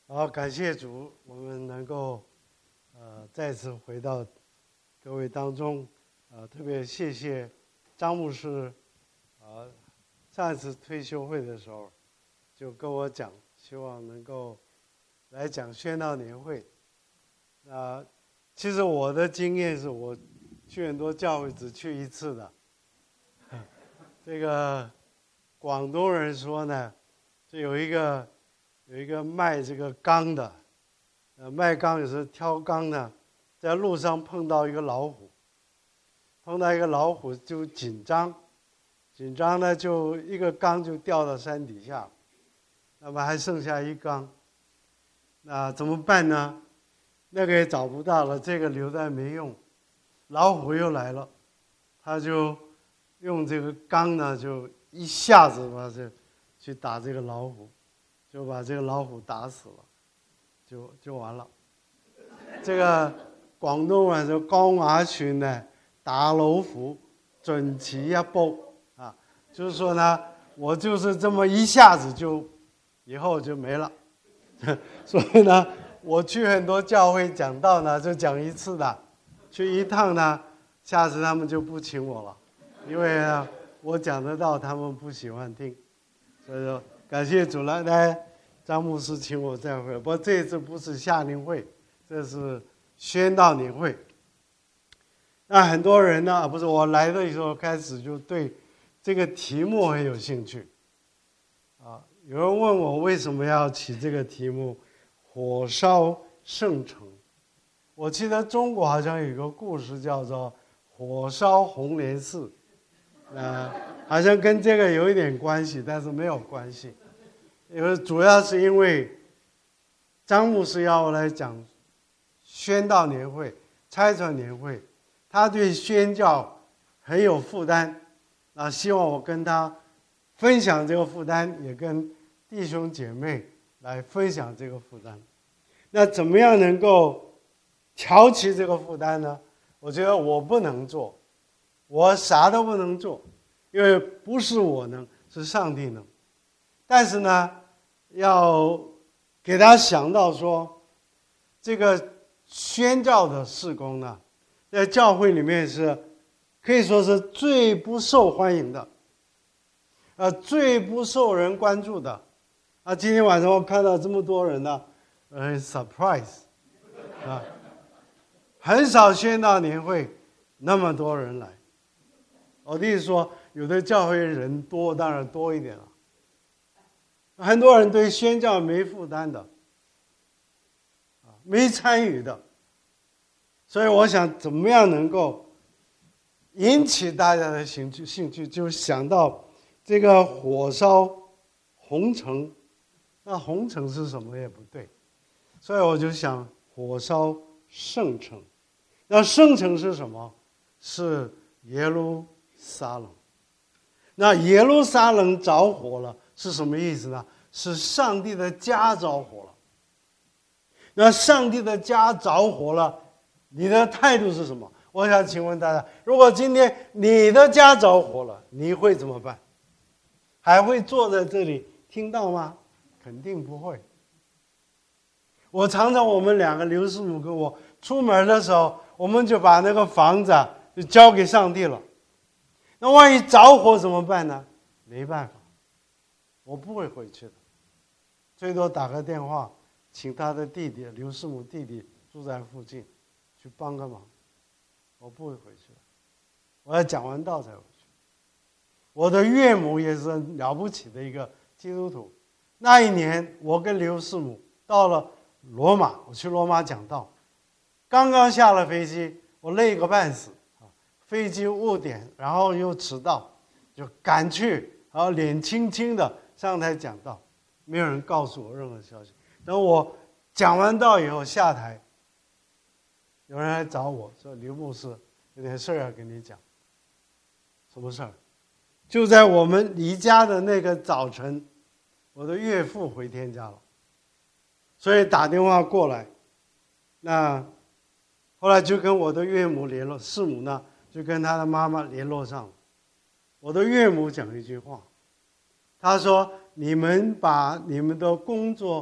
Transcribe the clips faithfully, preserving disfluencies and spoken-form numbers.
好，感谢主，我们能够呃再次回到各位当中，呃，特别谢谢张牧师，啊、呃，上一次退休会的时候就跟我讲，希望能够来讲宣道年会。那、呃、其实我的经验是我去很多教会只去一次的。这个广东人说呢，就有一个。有一个卖这个缸的，呃，卖缸也是挑缸的，在路上碰到一个老虎，碰到一个老虎就紧张，紧张呢就一个缸就掉到山底下，那么还剩下一缸，那怎么办呢？那个也找不到了，这个留在没用，老虎又来了，他就用这个缸呢就一下子把这去打这个老虎。就把这个老虎打死了，就就完了。这个广东人说高牙群呢，打老虎，准其一步啊，就是说呢，我就是这么一下子就，以后就没了。所以呢，我去很多教会讲道呢，就讲一次的，去一趟呢，下次他们就不请我了，因为呢，我讲得到，他们不喜欢听，所以说。感谢主了，来，张牧师请我再会。不过这次不是夏令会，这是宣道年会。那很多人呢，不是我来的时候开始就对这个题目很有兴趣。啊，有人问我为什么要起这个题目“火烧圣城”。我记得中国好像有一个故事叫做“火烧红莲寺”，呃。好像跟这个有一点关系，但是没有关系，因为主要是因为张牧师要来讲宣道年会、差传年会，他对宣教很有负担，啊，希望我跟他分享这个负担，也跟弟兄姐妹来分享这个负担。那怎么样能够挑起这个负担呢？我觉得我不能做，我啥都不能做。因为不是我能，是上帝能。但是呢，要给他想到说，这个宣教的事工呢，在教会里面是可以说是最不受欢迎的，呃，最不受人关注的。啊，今天晚上我看到这么多人呢，很 surprise 啊，很少宣道年会那么多人来。我的意思说。有的教会人多，当然多一点了。很多人对宣教没负担的，啊，没参与的。所以我想，怎么样能够引起大家的兴趣？兴趣就想到这个火烧红城，那红城是什么也不对，所以我就想火烧圣城。那圣城是什么？是耶路撒冷。那耶路撒冷着火了是什么意思呢？是上帝的家着火了。那上帝的家着火了，你的态度是什么？我想请问大家，如果今天你的家着火了，你会怎么办？还会坐在这里听到吗？肯定不会。我常常我们两个刘师母跟我出门的时候，我们就把那个房子就交给上帝了。那万一着火怎么办呢？没办法，我不会回去的，最多打个电话，请他的弟弟刘师母弟弟住在附近，去帮个忙。我不会回去的，我要讲完道才回去。我的岳母也是很了不起的一个基督徒。那一年，我跟刘师母到了罗马，我去罗马讲道，刚刚下了飞机，我累个半死。飞机误点，然后又迟到，就赶去，然后脸青青的上台讲道，没有人告诉我任何消息。等我讲完道以后下台，有人来找我说：“刘牧师，有点事儿要跟你讲。”什么事儿？就在我们离家的那个早晨，我的岳父回天家了，所以打电话过来。那后来就跟我的岳母联络，师母呢？就跟他的妈妈联络上了。我的岳母讲一句话，他说：“你们把你们的工作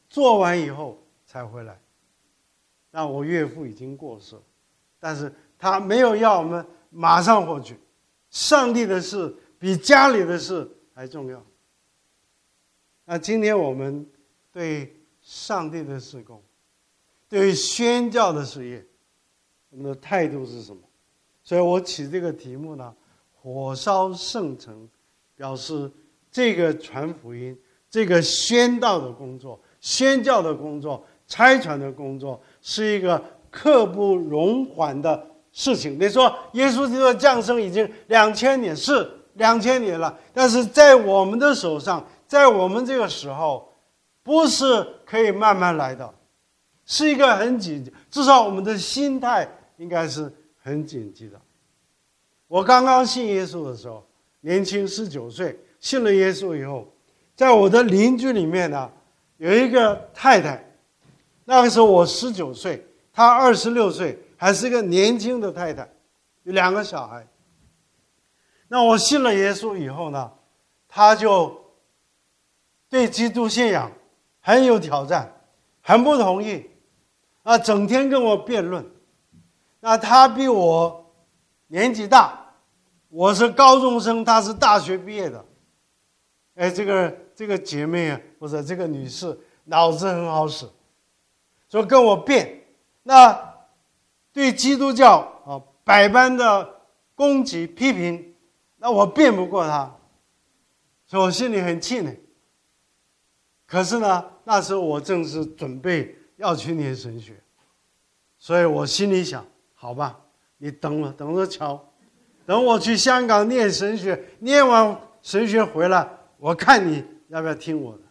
做完以后才回来。那我岳父已经过世了，但是他没有要我们马上回去。上帝的事比家里的事还重要。那今天我们对上帝的事工，对宣教的事业，我们的态度是什么？所以我起这个题目呢，火烧圣城，表示这个传福音、这个宣道的工作、宣教的工作、差传的工作，是一个刻不容缓的事情。你说耶稣基督的降生已经两千年，是两千年了，但是在我们的手上，在我们这个时候，不是可以慢慢来的，是一个很紧急，至少我们的心态应该是很紧急的。我刚刚信耶稣的时候，年轻十九岁，信了耶稣以后，在我的邻居里面呢，有一个太太，那个时候我十九岁，她二十六岁，还是个年轻的太太，有两个小孩。那我信了耶稣以后呢，她就对基督信仰很有挑战，很不同意，啊，整天跟我辩论。那她比我年纪大，我是高中生，她是大学毕业的。哎，这个这个姐妹啊，或者这个女士脑子很好使，就跟我辩。那对基督教啊百般的攻击批评，那我辩不过她，所以我心里很气馁。可是呢，那时候我正是准备要去念神学，所以我心里想，好吧，你等了，等着瞧，等我去香港念神学，念完神学回来，我看你要不要听我的。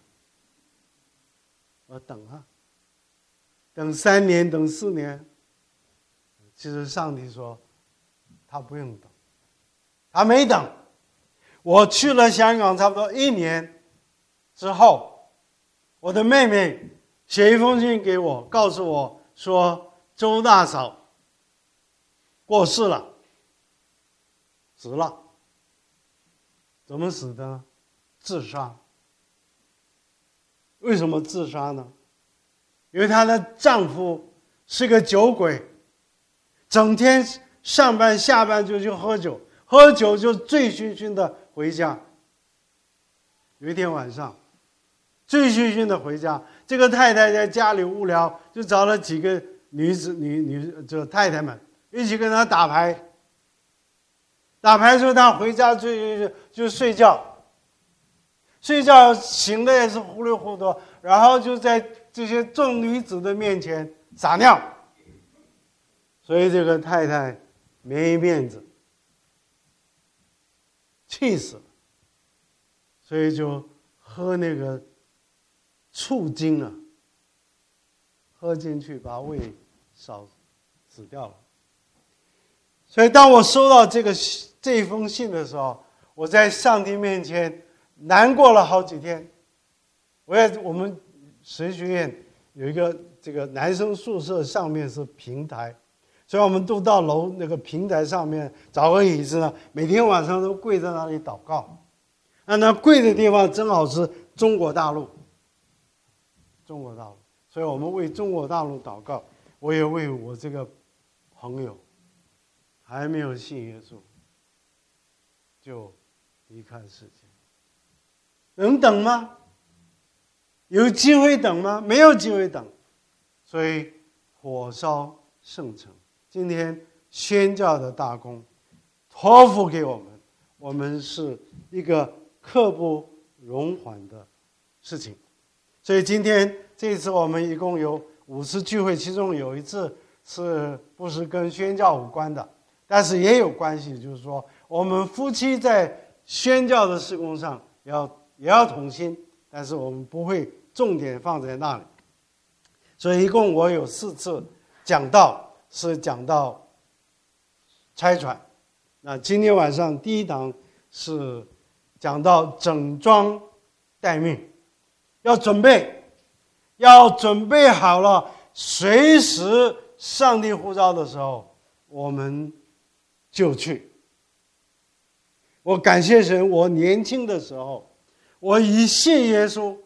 我等啊，等三年，等四年。其实上帝说，他不用等，他没等。我去了香港差不多一年之后，我的妹妹写一封信给我，告诉我说周大嫂过世了，死了。怎么死的呢？自杀。为什么自杀呢？因为她的丈夫是个酒鬼，整天上班下班就去喝酒，喝酒就醉醺醺的回家。有一天晚上，醉醺醺的回家，这个太太在家里无聊，就找了几个女子女女这太太们一起跟她打牌。打牌之后，她回家就就就睡觉，睡觉醒的也是糊里糊涂，然后就在这些众女子的面前撒尿，所以这个太太没面子，气死了，所以就喝那个醋精啊，喝进去把胃烧死掉了。所以当我收到这个这封信的时候，我在上帝面前难过了好几天。我也我们神学院有一个这个男生宿舍，上面是平台，所以我们都到楼那个平台上面找个椅子呢，每天晚上都跪在那里祷告。那那跪的地方正好是中国大陆，中国大陆，所以我们为中国大陆祷告。我也为我这个朋友还没有信耶稣就离开世界，能等吗？有机会等吗？没有机会等。所以火烧圣城，今天宣教的大功托付给我们，我们是一个刻不容缓的事情。所以今天这一次我们一共有五次聚会，其中有一次是不是跟宣教无关的，但是也有关系，就是说我们夫妻在宣教的事工上也要也要同心，但是我们不会重点放在那里。所以一共我有四次讲道是讲到差传。那今天晚上第一堂是讲到整装待命，要准备，要准备好了，随时上帝呼召的时候，我们就去。我感谢神，我年轻的时候，我一信耶稣，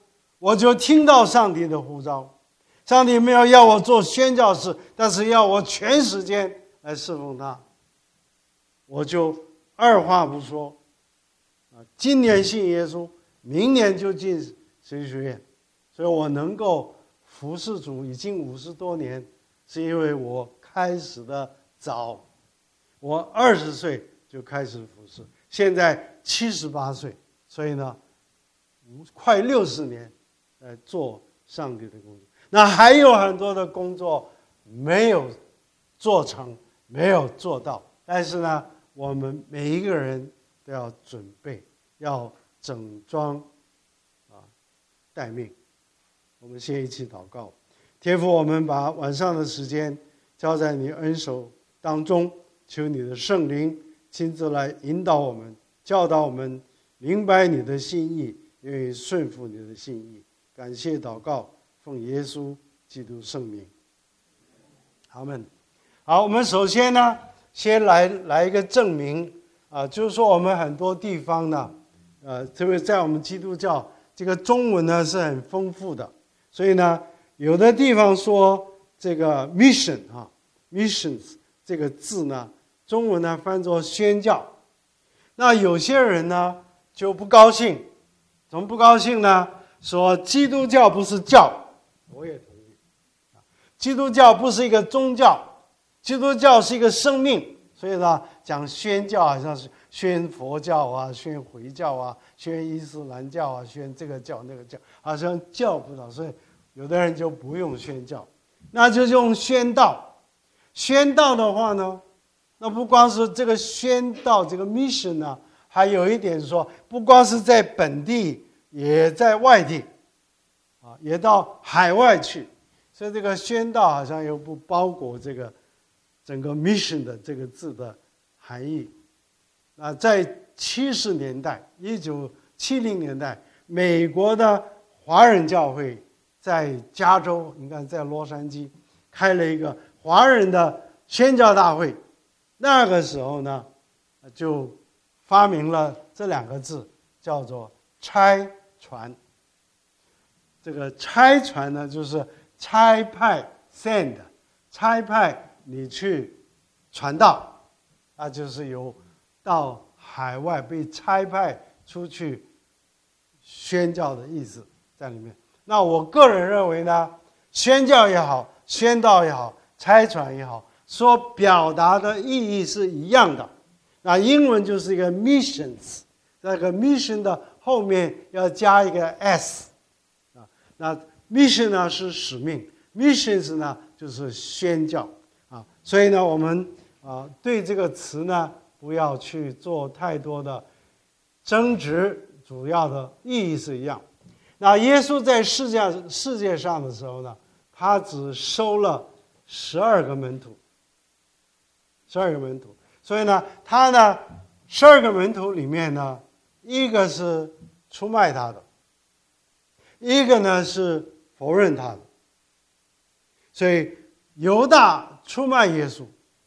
我就听到上帝的呼召。上帝没有要我做宣教士，但是要我全时间来侍奉他。我就二话不说，啊，今年信耶稣，明年就进神学院。所以我能够服侍主已经五十多年，是因为我开始的早。我二十岁就开始服侍，现在七十八岁，所以呢，快六十年来做上帝的工作。那还有很多的工作没有做成，没有做到，但是呢，我们每一个人都要准备，要整装啊待命。我们先一起祷告。天父，我们把晚上的时间交在你恩手当中，求你的圣灵亲自来引导我们，教导我们明白你的心意，愿意顺服你的心意。感谢祷告，奉耶稣基督圣名，阿们。好，我们首先呢，先来来一个证明啊，就是说我们很多地方呢，呃，特别在我们基督教，这个中文呢是很丰富的，所以呢，有的地方说这个 mission 啊 missions 这个字呢，中文呢翻作宣教。那有些人呢就不高兴，怎么不高兴呢？说基督教不是教，我也同意。基督教不是一个宗教，基督教是一个生命，所以呢，讲宣教好像是宣佛教啊，宣回教啊，宣伊斯兰教啊，宣这个教那个教，好像教不到，所以有的人就不用宣教，那就用宣道。宣道的话呢，那不光是这个宣道这个 mission 呢，还有一点说，不光是在本地，也在外地，啊，也到海外去。所以这个宣道好像又不包裹这个整个 mission 的这个字的含义。那在七十年代，一九七零年代，美国的华人教会在加州，你看在洛杉矶开了一个华人的宣教大会。那个时候呢，就发明了这两个字，叫做差传。这个差传呢，就是差派 send， 差派你去传道，那就是有到海外被差派出去宣教的意思在里面。那我个人认为呢，宣教也好，宣道也好，差传也好，所表达的意义是一样的。那英文就是一个 missions， 那个 mission 的后面要加一个 s， 啊，那 mission 呢是使命 ，missions 呢就是宣教啊。所以呢，我们啊对这个词呢不要去做太多的争执，主要的意义是一样。那耶稣在世界世界上的时候呢，他只收了十二个门徒，十二个门徒。所以呢，他呢十二个门徒里面呢，一个是出卖他的，一个呢是否认他的。所以犹大出卖耶稣，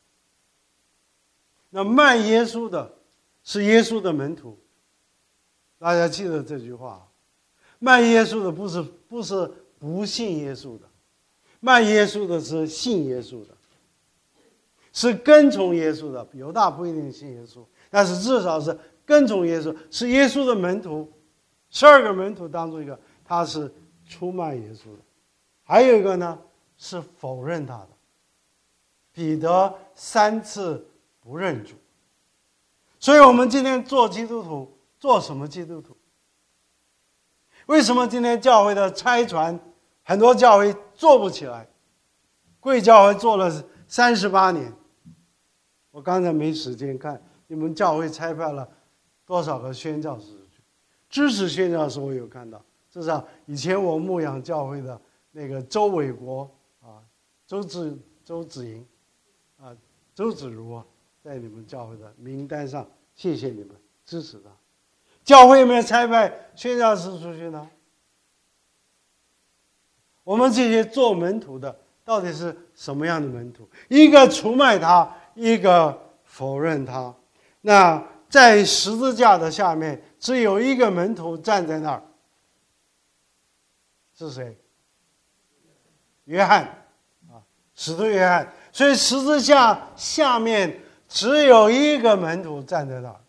那卖耶稣的是耶稣的门徒。大家记得这句话，卖耶稣的不是不是不信耶稣的，卖耶稣的是信耶稣的，是跟从耶稣的。犹大不一定信耶稣，但是至少是跟从耶稣，是耶稣的门徒。十二个门徒当中一个，他是出卖耶稣的，还有一个呢是否认他的。彼得三次不认主。所以我们今天做基督徒，做什么基督徒？为什么今天教会的差传很多教会做不起来？贵教会做了三十八年，我刚才没时间看你们教会差派了多少个宣教士去。支持宣教士我有看到，至少以前我牧养教会的那个周伟国啊，周子周子莹啊，周子如啊，在你们教会的名单上，谢谢你们支持他。教会有没有差派宣教士出去呢？我们这些做门徒的到底是什么样的门徒？一个出卖他，一个否认他。那在十字架的下面，只有一个门徒站在那儿， 是谁？约翰啊，使徒约翰。所以十字架下面只有一个门徒站在那儿。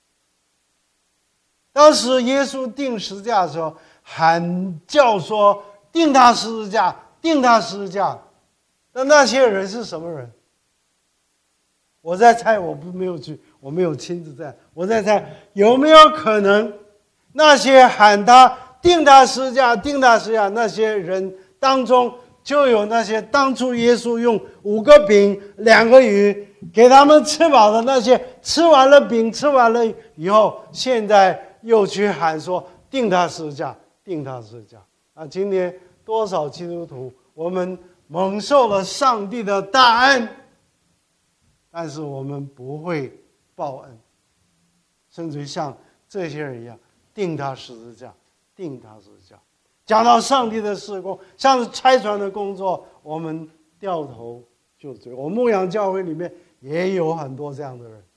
当时耶稣钉十字架的时候，喊叫说：“钉他十字架，钉他十字架。”那那些人是什么人？我在猜，我不没有去，我没有亲自在。我在猜，有没有可能，那些喊他钉他十字架、钉他十字架那些人当中，就有那些当初耶稣用五个饼、两个鱼给他们吃饱的那些，吃完了饼、吃完了以后，现在又去喊说钉他十字架，钉他十字架。啊，今天多少基督徒，我们蒙受了上帝的大恩，但是我们不会报恩，甚至像这些人一样，钉他十字架，钉他十字架。讲到上帝的事工，像是拆船的工作，我们掉头就追。我牧养教会里面也有很多这样的人。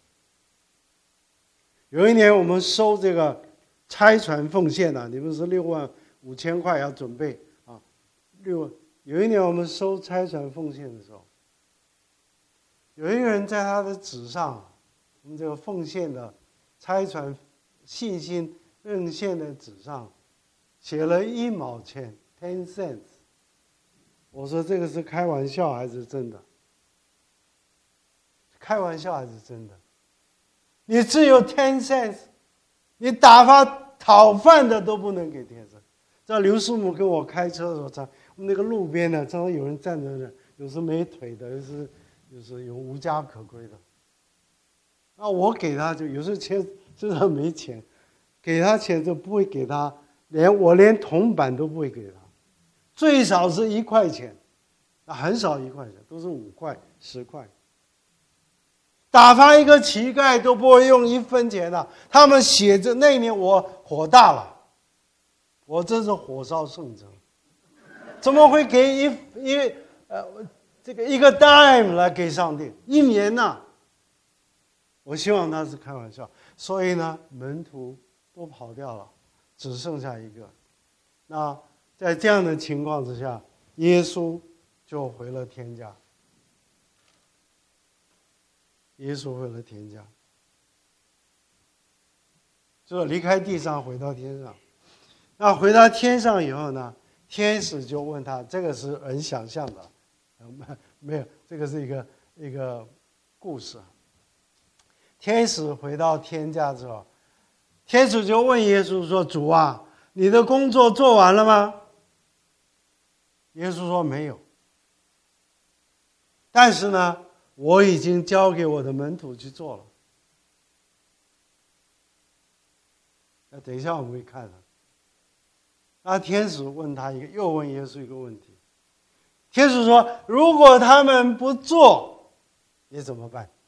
有一年我们收这个拆船奉献啊，你们是六万五千块要准备啊，六。有一年我们收拆船奉献的时候，有一个人在他的纸上，我们这个奉献的拆船信心奉献的纸上写了一毛钱 ten cents。我说这个是开玩笑还是真的？开玩笑还是真的？你只有 ten cents， 你打发讨饭的都不能给 ten cents。在刘师母跟我开车的时候，在我们那个路边呢，常常有人站在那，有时没腿的，有时有时有无家可归的。那我给他就有时候钱真的没钱，给他钱就不会给他，连我连铜板都不会给他，最少是一块钱，那很少一块钱，都是五块、十块。打发一个乞丐都不会用一分钱的。他们写着那一年我火大了。我真是火烧圣城，怎么会给一一呃这个一个 dime 来给上帝一年呢、啊？我希望他是开玩笑，所以呢，门徒都跑掉了，只剩下一个。那在这样的情况之下，耶稣就回了天家。耶稣回了天家，就离开地上回到天上。那回到天上以后呢，天使就问他，这个是人想象的，没有，这个是一个一个故事。天使回到天家之后，天使就问耶稣说：“主啊，你的工作做完了吗？”耶稣说：“没有。但是呢，我已经交给我的门徒去做了。”那等一下我们会看的。那天使问他一个，又问耶稣一个问题。天使说：“如果他们不做，你怎么办？”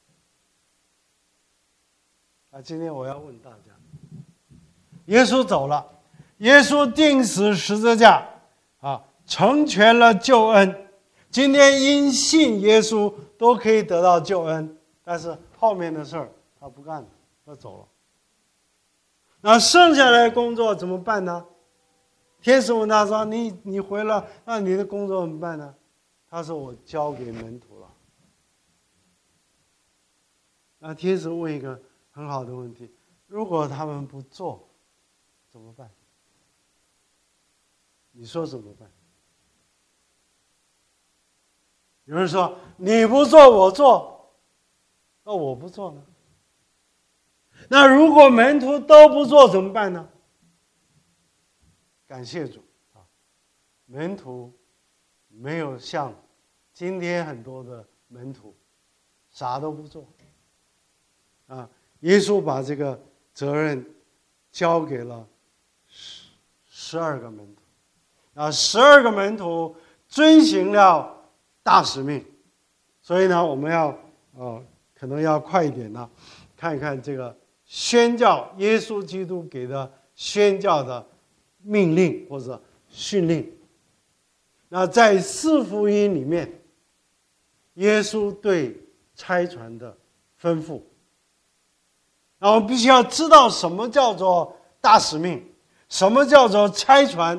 啊，今天我要问大家，耶稣走了，耶稣钉死十字架，啊，成全了救恩。今天因信耶稣都可以得到救恩，但是后面的事儿他不干了，他走了。那剩下来的工作怎么办呢？天使问他说：“你你回了，那你的工作怎么办呢？”他说：“我交给门徒了。”那天使问一个很好的问题：如果他们不做，怎么办？你说怎么办？有人说：“你不做，我做。”那我不做呢？那如果门徒都不做怎么办呢？感谢主啊，门徒没有像今天很多的门徒啥都不做啊。耶稣把这个责任交给了十十二个门徒啊，十二个门徒遵行了大使命，所以呢，我们要呃可能要快一点呢，看一看这个宣教耶稣基督给的宣教的命令或者训令。那在四福音里面，耶稣对差传的吩咐，那我们必须要知道什么叫做大使命，什么叫做差传，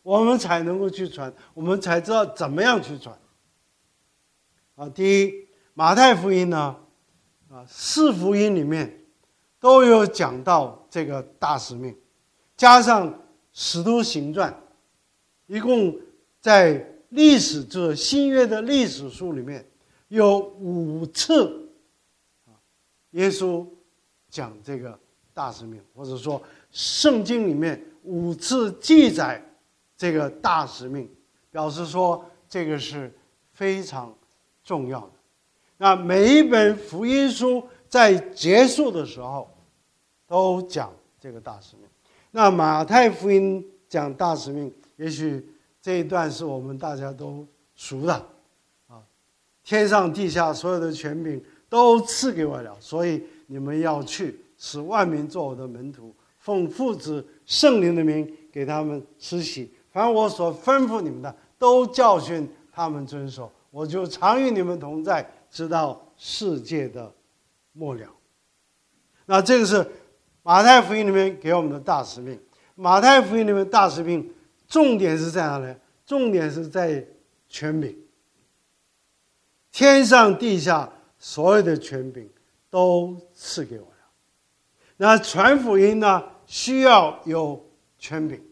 我们才能够去传，我们才知道怎么样去传。啊，第一，马太福音呢，啊，四福音里面都有讲到这个大使命，加上使徒行传，一共在历史这新约的历史书里面有五次，耶稣讲这个大使命，或者说圣经里面五次记载这个大使命，表示说这个是非常重要的。那每一本福音书在结束的时候都讲这个大使命。那马太福音讲大使命，也许这一段是我们大家都熟的啊，天上地下所有的权柄都赐给我了，所以你们要去，使万民做我的门徒，奉父子圣灵的名给他们施洗，凡我所吩咐你们的，都教训他们遵守，我就常与你们同在，直到世界的末了。那这个是马太福音里面给我们的大使命。马太福音里面大使命重点是在哪里？重点是在权柄，天上地下所有的权柄都赐给我了。那传福音呢，需要有权柄。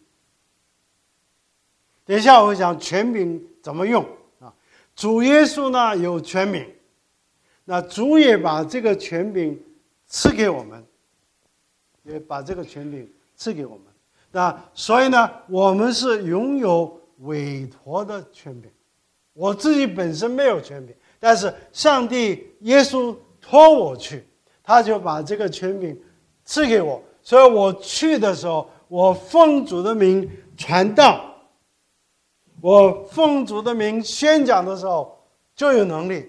等一下我会讲权柄怎么用啊。主耶稣呢有权柄，那主也把这个权柄赐给我们，也把这个权柄赐给我们。那所以呢，我们是拥有委托的权柄。我自己本身没有权柄，但是上帝耶稣托我去，他就把这个权柄赐给我。所以我去的时候，我奉主的名传道，我奉主的名宣讲的时候就有能力。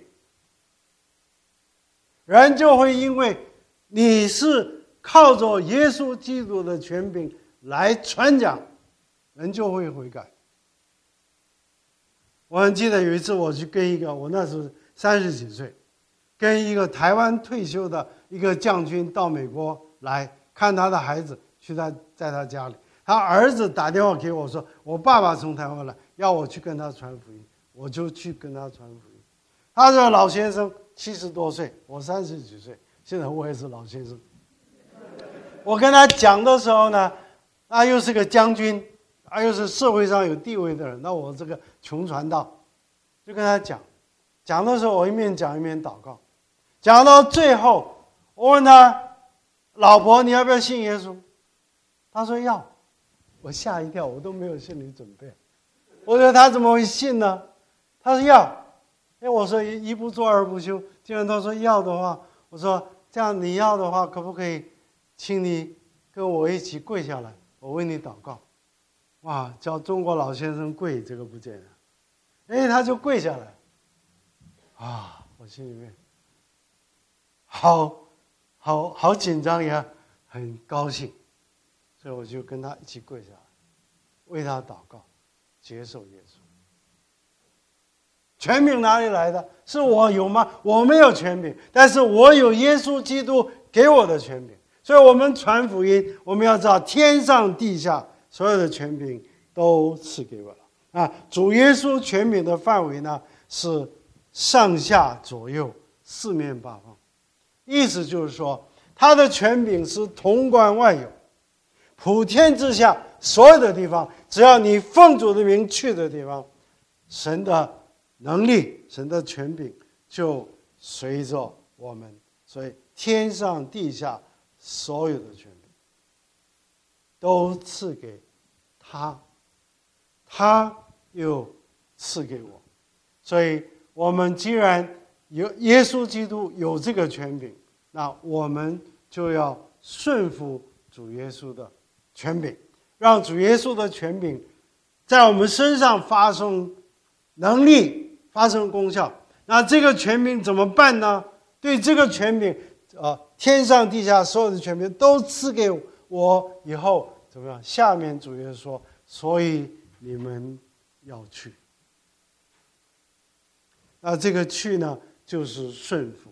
人就会因为你是靠着耶稣基督的权柄来传讲，人就会悔改。我很记得有一次我去跟一个，我那时候三十几岁，跟一个台湾退休的一个将军到美国来看他的孩子，去他在他家里，他儿子打电话给我说，我爸爸从台湾来，要我去跟他传福音，我就去跟他传福音。他这个老先生七十多岁，我三十几岁，现在我也是老先生。我跟他讲的时候呢，他又是个将军，他又是社会上有地位的人，那我这个穷传道，就跟他讲，讲的时候我一面讲一面祷告，讲到最后，我问他，老婆你要不要信耶稣？他说要，我吓一跳，我都没有心理准备，我说他怎么会信呢？他说要，哎，我说一不做二不休，既然他说要的话，我说这样你要的话，可不可以请你跟我一起跪下来，我为你祷告。哇，叫中国老先生跪，这个不简单。哎，他就跪下来。啊，我心里面好好好紧张也很高兴，所以我就跟他一起跪下来，为他祷告，接受耶稣。权柄哪里来的？是我有吗？我没有权柄，但是我有耶稣基督给我的权柄。所以我们传福音，我们要知道天上地下所有的权柄都赐给我了啊！主耶稣权柄的范围呢，是上下左右四面八方，意思就是说他的权柄是统管万有，普天之下所有的地方，只要你奉主的名去的地方，神的能力，神的权柄就随着我们。所以天上地下所有的权柄都赐给他，他又赐给我。所以我们既然有耶稣基督有这个权柄，那我们就要顺服主耶稣的权柄，让主耶稣的权柄在我们身上发生能力，发生功效。那这个权柄怎么办呢？对这个权柄呃，天上地下所有的权柄都赐给我以后怎么样？下面主耶稣说，所以你们要去。那这个去呢，就是顺服。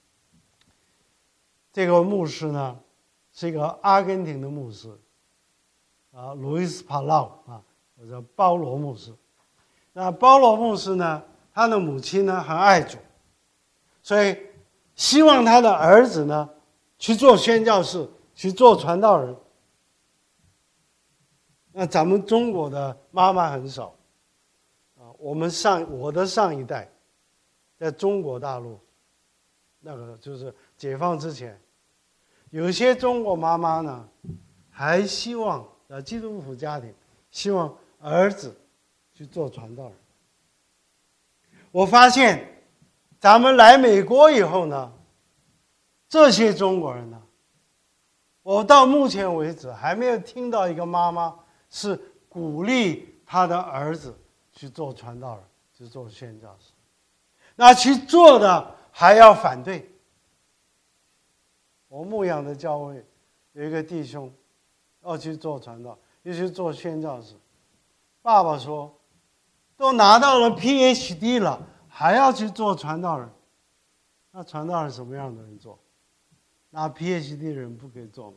这个牧师呢，是一个阿根廷的牧师，啊，路易斯·帕劳啊， 我叫包罗牧师。那包罗牧师呢，他的母亲呢很爱主，所以希望他的儿子呢去做宣教士，去做传道人。那咱们中国的妈妈很少啊，我们上我的上一代，在中国大陆，那个就是解放之前，有一些中国妈妈呢，还希望呃基督徒家庭希望儿子去做传道人。我发现，咱们来美国以后呢，这些中国人呢，我到目前为止还没有听到一个妈妈是鼓励他的儿子去做传道人，去做宣教士。那去做的还要反对。我牧养的教会有一个弟兄要去做传道，要去做宣教士，爸爸说都拿到了 P H D 了，还要去做传道人。那传道人什么样的人做？那 P H D 的人不可以做吗？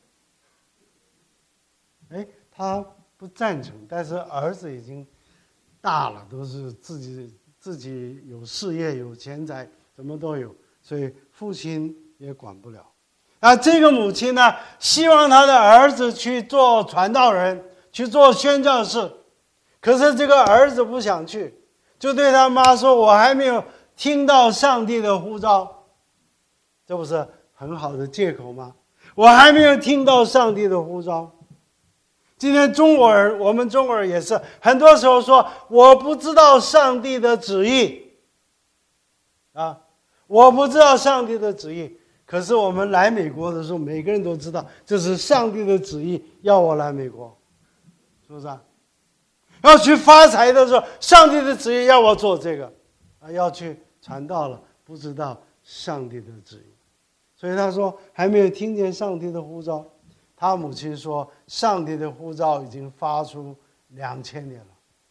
哎，他不赞成，但是儿子已经大了，都是自己自己有事业、有钱财，什么都有，所以父亲也管不了。那这个母亲呢，希望他的儿子去做传道人，去做宣教士，可是这个儿子不想去，就对他妈说：“我还没有听到上帝的呼召。”这不是很好的借口吗？我还没有听到上帝的呼召。今天中国人，我们中国人也是，很多时候说我不知道上帝的旨意，啊，我不知道上帝的旨意。可是我们来美国的时候，每个人都知道这是上帝的旨意，要我来美国，是不是啊？要去发财的时候，上帝的旨意要我做这个，啊，要去传道了，不知道上帝的旨意，所以他说还没有听见上帝的呼召。他母亲说，上帝的呼召已经发出两千年了。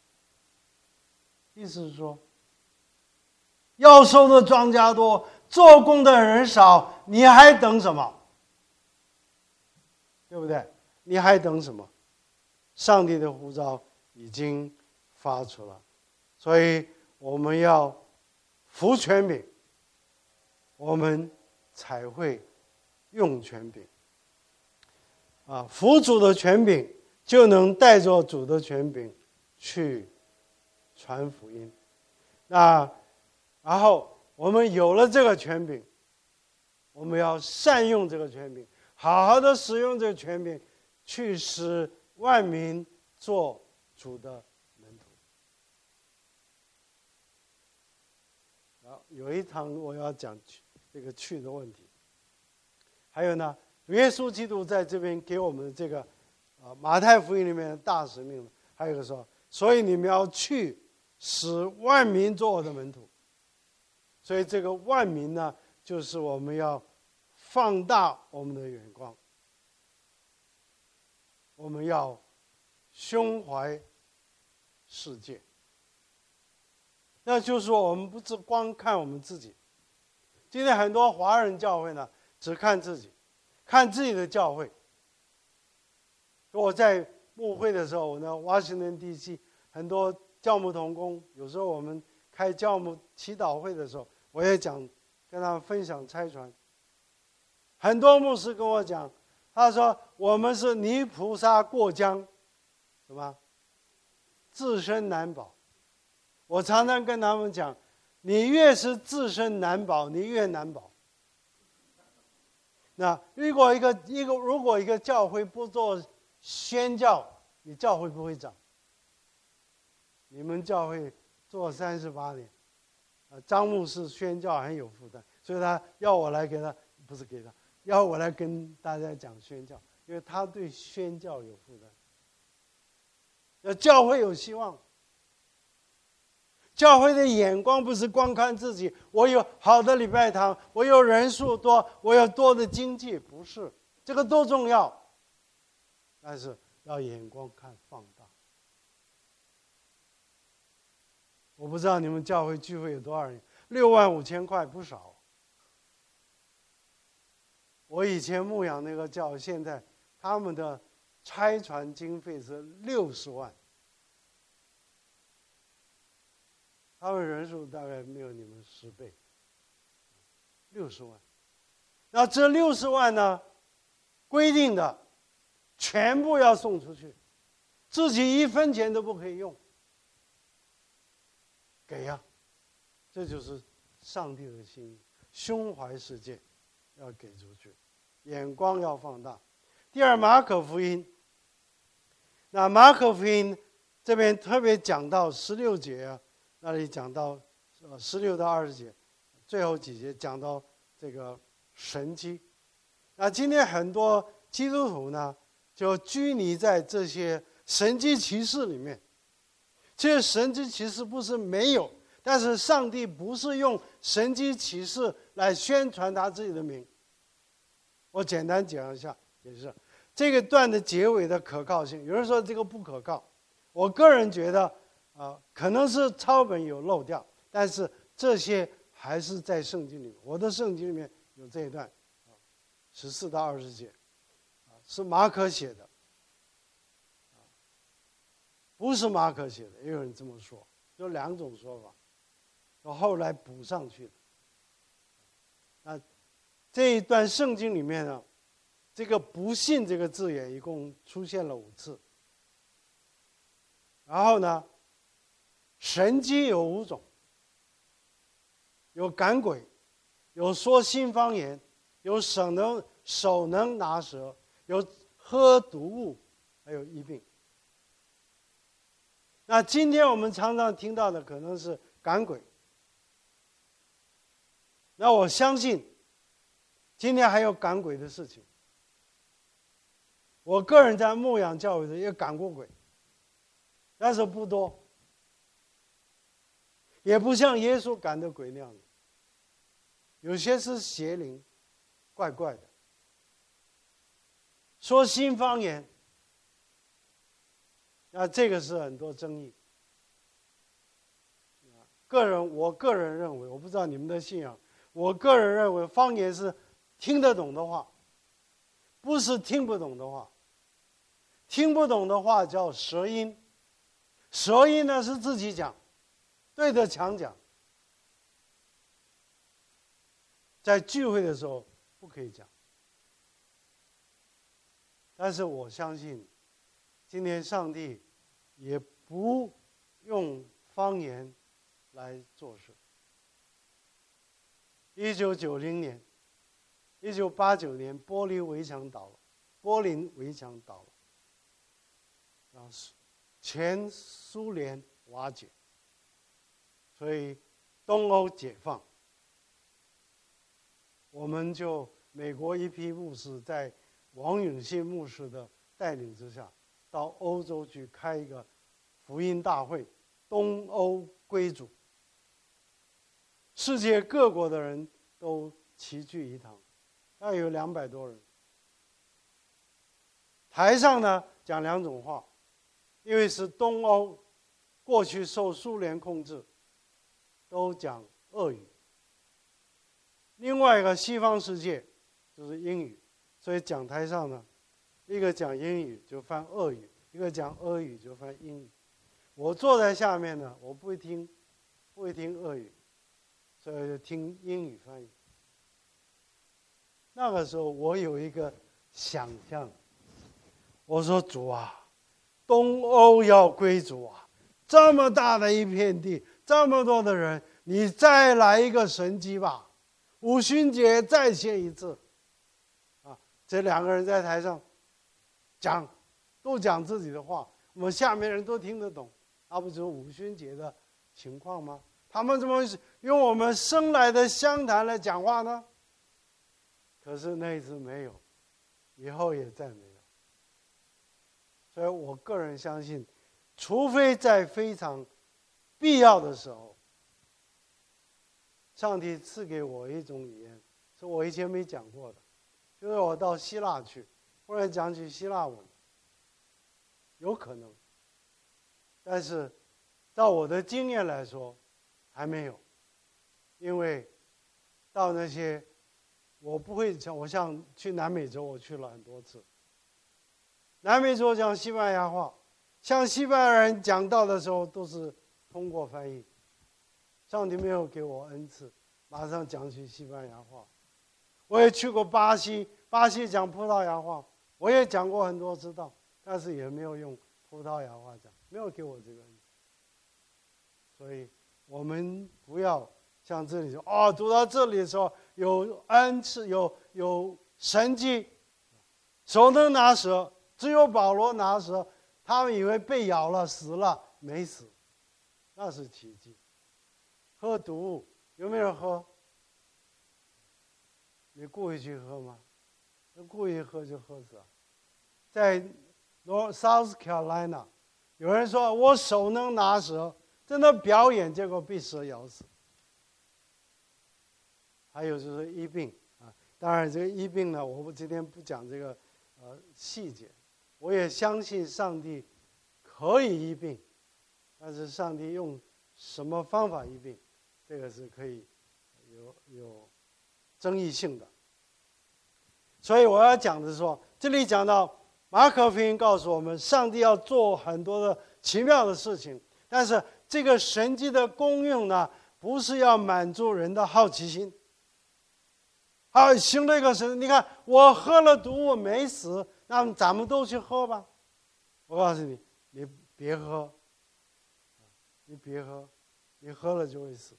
意思是说，要收的庄稼多，做工的人少，你还等什么？对不对？你还等什么？上帝的呼召已经发出了，所以我们要服权柄，我们才会用权柄。啊，服主的权柄，就能带着主的权柄去传福音。那然后我们有了这个权柄，我们要善用这个权柄，好好的使用这个权柄，去使万民做主的门徒。然后有一堂我要讲这个去的问题，还有呢，主耶稣基督在这边给我们的这个啊马太福音里面的大使命，还有一个说，所以你们要去使万民做我的门徒。所以这个万民呢，就是我们要放大我们的眼光，我们要胸怀世界。那就是说，我们不是光看我们自己。今天很多华人教会呢，只看自己，看自己的教会。我在牧会的时候，我呢，华盛顿 D C 很多教牧同工，有时候我们开教牧祈祷会的时候，我也讲跟他们分享差传。很多牧师跟我讲，他说我们是泥菩萨过江，什么？自身难保。我常常跟他们讲，你越是自身难保，你越难保。那如果一个一个如果一个教会不做宣教，你教会不会长。你们教会做三十八年，啊，张牧师宣教很有负担，所以他要我来给他，不是给他，要我来跟大家讲宣教，因为他对宣教有负担。要教会有希望。教会的眼光不是光看自己，我有好的礼拜堂，我有人数多，我有多的经济，不是，这个都重要，但是要眼光看放大。我不知道你们教会聚会有多少人，六万五千块不少。我以前牧养那个教，现在他们的差传经费是六十万， 他们人数大概没有你们十倍，六十万。那这六十万呢，规定的全部要送出去，自己一分钱都不可以用。给呀、啊，这就是上帝的心意，胸怀世界，要给出去，眼光要放大。第二，马可福音，那马可福音这边特别讲到十六节啊，那里讲到呃十六到二十节，最后几节讲到这个神迹。那今天很多基督徒呢，就拘泥在这些神迹奇事里面。这些神迹奇事不是没有，但是上帝不是用神迹奇事来宣传他自己的名。我简单讲一下，也是这个段的结尾的可靠性。有人说这个不可靠，我个人觉得啊、呃，可能是抄本有漏掉，但是这些还是在圣经里面。我的圣经里面有这一段，啊，十四到二十节，啊，是马可写的，啊，不是马可写的，也有人这么说，有两种说法，我后来补上去的。那这一段圣经里面呢，这个不信这个字眼一共出现了五次。然后呢，神迹有五种，有赶鬼，有说新方言，有手能手能拿蛇，有喝毒物，还有医病。那今天我们常常听到的可能是赶鬼。那我相信今天还有赶鬼的事情。我个人在牧养教会的也赶过鬼，但是不多，也不像耶稣赶的鬼那样的，有些是邪灵，怪怪的，说新方言，那这个是很多争议。个人，我个人认为，我不知道你们的信仰，我个人认为方言是听得懂的话，不是听不懂的话。听不懂的话叫舌音，舌音呢是自己讲，对着墙讲，在聚会的时候不可以讲。但是我相信，今天上帝也不用方言来做事。一九九零年，一九八九年，柏林围墙倒了，柏林围墙倒了。让前苏联瓦解，所以东欧解放，我们就美国一批牧师在王永信牧师的带领之下，到欧洲去开一个福音大会，东欧归主，世界各国的人都齐聚一堂，大概有两百多人。台上呢讲两种话。因为是东欧，过去受苏联控制，都讲俄语。另外一个西方世界就是英语，所以讲台上呢，一个讲英语就翻俄语，一个讲俄语就翻英语。我坐在下面呢，我不会听，不会听俄语，所以就听英语翻译。那个时候我有一个想象，我说主啊。东欧要归主啊！这么大的一片地，这么多的人，你再来一个神迹吧！五旬节再写一次，啊！这两个人在台上讲，都讲自己的话，我们下面人都听得懂，那不就是五旬节的情况吗？他们怎么用我们生来的湘潭来讲话呢？可是那一次没有，以后也再没有。所以我个人相信，除非在非常必要的时候，上帝赐给我一种语言，是我以前没讲过的，就是我到希腊去，忽然讲起希腊文，有可能，但是照我的经验来说，还没有，因为到那些我不会讲，我像去南美洲，我去了很多次。南美洲讲西班牙话，向西班牙人讲道的时候都是通过翻译， 上帝没有给我恩赐，马上讲起西班牙话。我也去过巴西，巴西讲葡萄牙话，我也讲过很多次道，但是也没有用葡萄牙话讲，没有给我这个恩赐。所以我们不要像这里说，哦，读到这里的时候有恩赐，有有神迹，手能拿蛇，只有保罗拿蛇，他们以为被咬了死了，没死，那是奇迹。喝毒物有没有人喝？你故意去喝吗？故意喝就喝死了。在 North South Carolina， 有人说我手能拿蛇，真的表演，结果被蛇咬死。还有就是医病啊，当然这个医病呢，我们今天不讲这个呃细节。我也相信上帝可以医病，但是上帝用什么方法医病，这个是可以有有争议性的。所以我要讲的是说，这里讲到马可福音告诉我们，上帝要做很多的奇妙的事情，但是这个神迹的功用呢，不是要满足人的好奇心。好，行了一个神，你看我喝了毒物没死，那么咱们都去喝吧。我告诉你，你别喝，你别喝，你喝了就会死。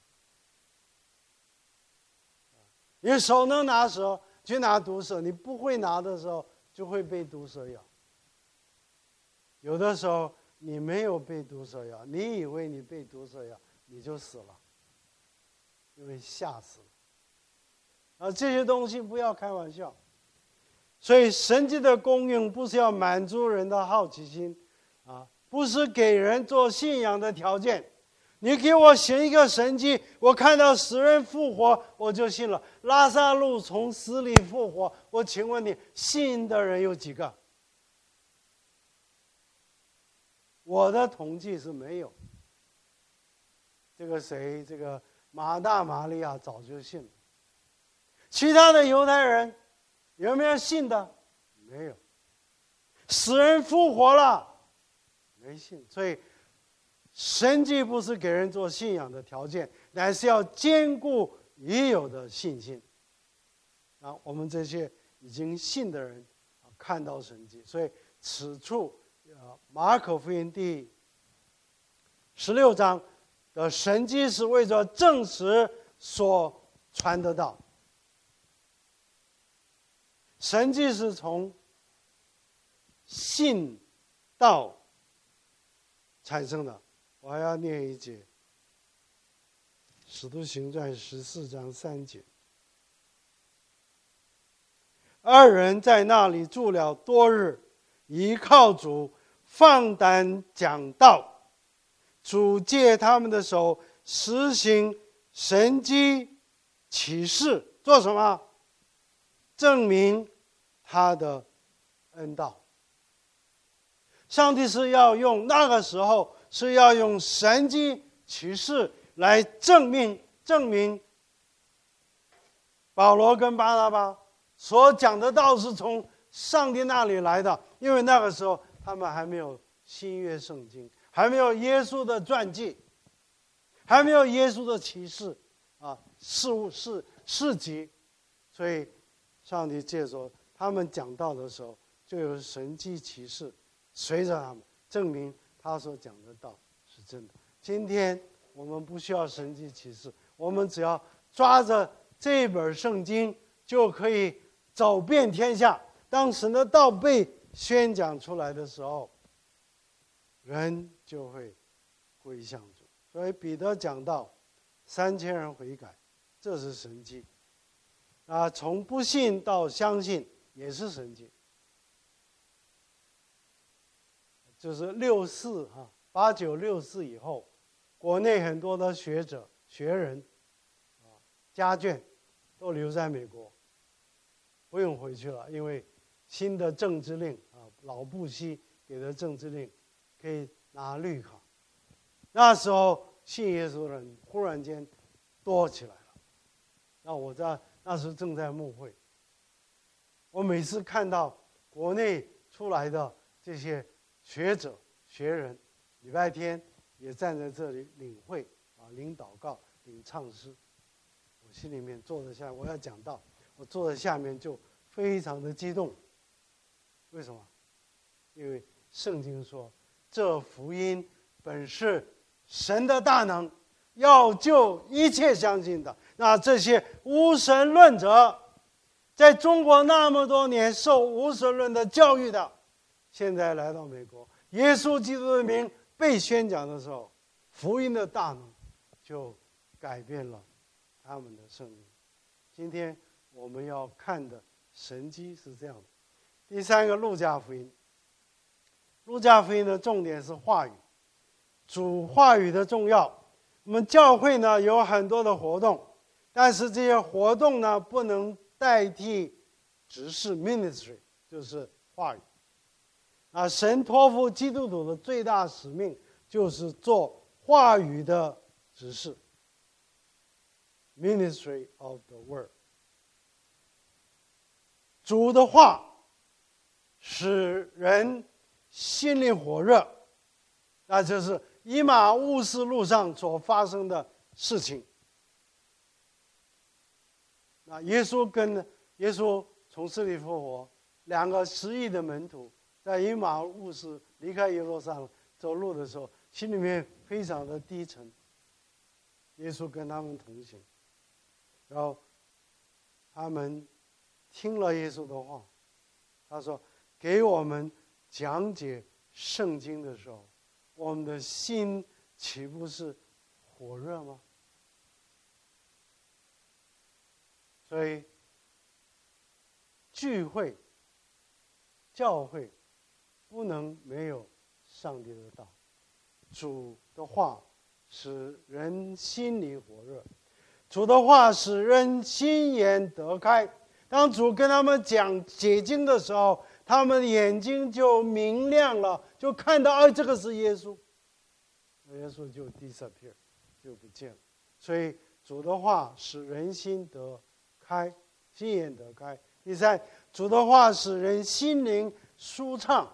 你手能拿蛇，去拿毒蛇，你不会拿的时候就会被毒蛇咬。有的时候你没有被毒蛇咬，你以为你被毒蛇咬，你就死了，因为吓死了。啊，这些东西不要开玩笑。所以神迹的功用不是要满足人的好奇心，啊，不是给人做信仰的条件。你给我行一个神迹，我看到死人复活，我就信了。拉撒路从死里复活，我请问你，信的人有几个？我的统计是没有。这个谁，这个马大、玛利亚早就信了。其他的犹太人有没有信的？没有。死人复活了，没信。所以神迹不是给人做信仰的条件，乃是要兼顾已有的信心。啊，我们这些已经信的人看到神迹，所以此处啊，马可福音第十六章的神迹是为着证实所传的道。神迹是从信道产生的。我还要念一节，《使徒行传》十四章三节。二人在那里住了多日，依靠主，放胆讲道。主借他们的手实行神迹奇事，做什么？证明他的恩道。上帝是要用那个时候是要用神迹奇事来证明证明保罗跟巴拿巴所讲的道是从上帝那里来的，因为那个时候他们还没有新约圣经，还没有耶稣的传记，还没有耶稣的启示啊，事物事事迹，所以上帝借着他们讲道的时候，就有神迹奇事随着他们，证明他所讲的道是真的。今天我们不需要神迹奇事，我们只要抓着这本圣经，就可以走遍天下。当神的道被宣讲出来的时候，人就会归向主。所以彼得讲到三千人悔改，这是神迹。啊，从不信到相信也是神迹。就是六四啊，八九六四以后，国内很多的学者、学人，啊，家眷都留在美国，不用回去了，因为新的政治令啊，老布希给的政治令，可以拿绿卡。那时候信耶稣的人忽然间多起来了。那我在那时正在牧会，我每次看到国内出来的这些学者、学人，礼拜天也站在这里领会啊，领祷告， 领唱诗。我心里面坐在下，我要讲道，我坐在下面就非常的激动。为什么？因为圣经说，这福音本是神的大能，要救一切相信的。那这些无神论者，在中国那么多年受无神论的教育的，现在来到美国，耶稣基督的名被宣讲的时候，福音的大能就改变了他们的生命。今天我们要看的神迹是这样的。第三个，路加福音。路加福音的重点是话语，主话语的重要。我们教会呢有很多的活动，但是这些活动呢不能代替执事 ministry， 就是话语。啊，神托付基督徒的最大使命就是做话语的执事 ，ministry of the word。主的话使人心里火热，那就是以马忤斯路上所发生的事情。那耶稣跟耶稣从死里复活，两个失意的门徒在以马忤斯离开耶路撒冷走路的时候，心里面非常的低沉。耶稣跟他们同行，然后他们听了耶稣的话，他说：“给我们讲解圣经的时候，我们的心岂不是火热吗？”所以聚会、教会不能没有上帝的道。主的话使人心里火热，主的话使人心眼得开。当主跟他们讲解经的时候，他们眼睛就明亮了，就看到，哎，这个是耶稣，耶稣就 disappear， 就不见了。所以主的话使人心得开，心眼得开。第三，主的话使人心灵舒畅。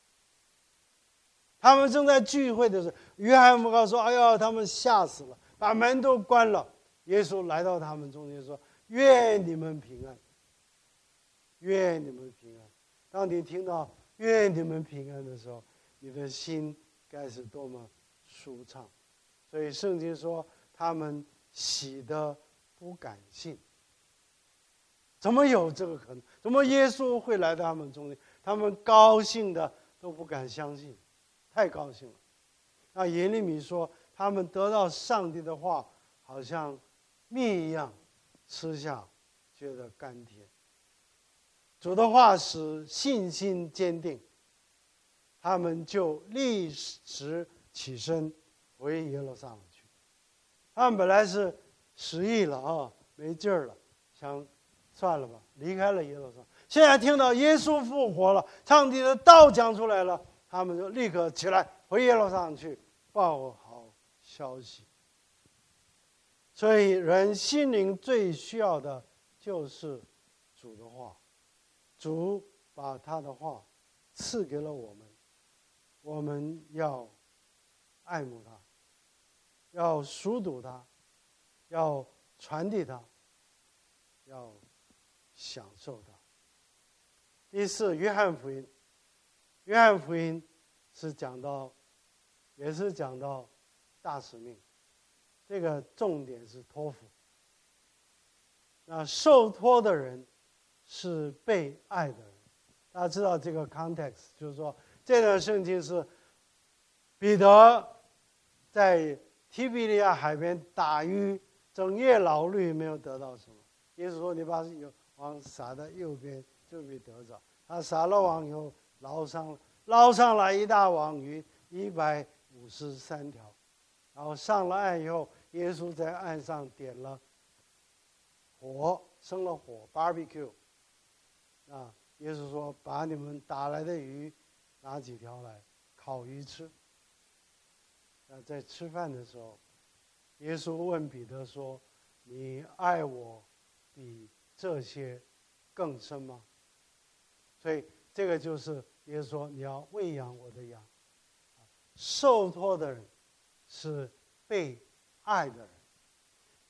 他们正在聚会的时候，约翰福音说：“哎呀，他们吓死了，把门都关了。”耶稣来到他们中间说：“愿你们平安，愿你们平安。”当你听到“愿你们平安”的时候，你的心该是多么舒畅。所以圣经说，他们喜得不敢信。怎么有这个可能？怎么耶稣会来到他们中间？他们高兴的都不敢相信，太高兴了。那耶利米说，他们得到上帝的话，好像蜜一样，吃下觉得甘甜。主的话使信心坚定，他们就立时起身回耶路撒冷去。他们本来是失意了啊，没劲儿了，想算了吧，离开了耶路撒冷。现在听到耶稣复活了，上帝的道讲出来了，他们就立刻起来回耶路撒冷去报好消息。所以人心灵最需要的就是主的话。主把他的话赐给了我们，我们要爱慕他，要熟读他，要传递他，要享受他。第四，约翰福音。约翰福音是讲到，也是讲到大使命，这个重点是托付。那受托的人是被爱的人。大家知道这个 context， 就是说这段圣经是彼得在提比利亚海边打鱼，整夜劳碌没有得到什么。耶稣说：“你把网撒在右边，就会得着。”他撒了网以后，捞上捞上来一大网鱼，一百五十三条。然后上了岸以后，耶稣在岸上点了火，生了火 barbecue。啊，耶稣说：“把你们打来的鱼拿几条来烤鱼吃。”那在吃饭的时候，耶稣问彼得说：“你爱我比这些更深吗？”所以这个就是耶稣说：“你要喂养我的羊。”受托的人是被爱的人。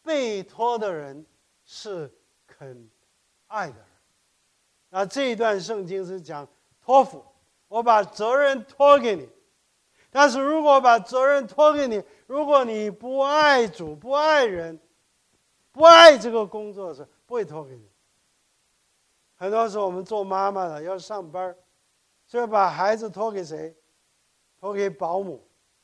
被托的人是肯爱的人。那这一段圣经是讲托付，我把责任托给你，但是如果我把责任托给你，如果你不爱主、不爱人、不爱这个工作的时候，不会托给你。很多时候我们做妈妈的要上班，所以把孩子托给谁？托给保姆。